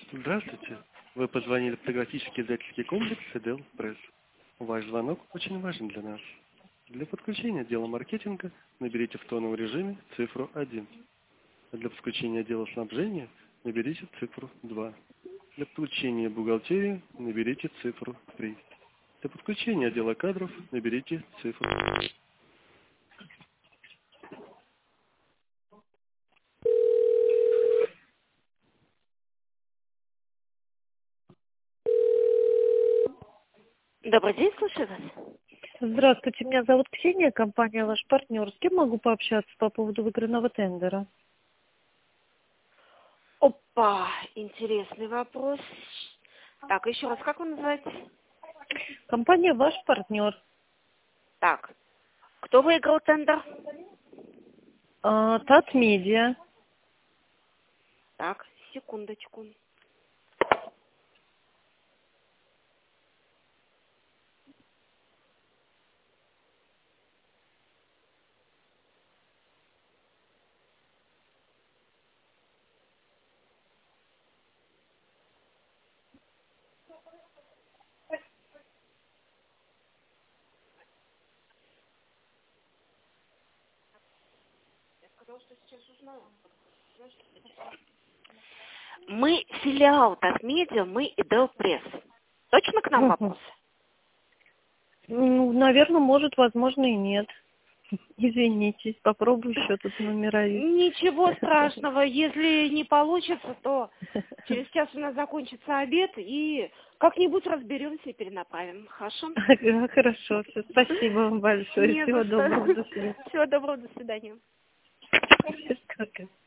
Здравствуйте. Вы позвонили в фотографический издательский комплекс «Эдел Пресс». Ваш звонок очень важен для нас. Для подключения отдела маркетинга наберите в тоновом режиме цифру 1. Для подключения отдела снабжения наберите цифру 2. Для подключения бухгалтерии наберите цифру 3. Для подключения отдела кадров наберите цифру. Добрый день, слушаю вас. Здравствуйте, меня зовут Ксения, компания «Ваш партнер». С кем могу пообщаться по поводу выигранного тендера? Опа, интересный вопрос. Так, еще раз, как вы называетесь? Компания «Ваш партнер». Так, кто выиграл тендер? Татмедиа. Так, секундочку. Мы филиал Татмедиа, мы Эдел Пресс. Точно к нам вопрос? Ну, наверное, может, возможно, и нет. Извините, попробую еще тут номера. Ничего страшного, если не получится, то через час у нас закончится обед, и как-нибудь разберемся и перенаправим. Хорошо? Хорошо, все, спасибо вам большое. Не Всего за что. доброго, до свидания. Всего доброго, до свидания. Как это?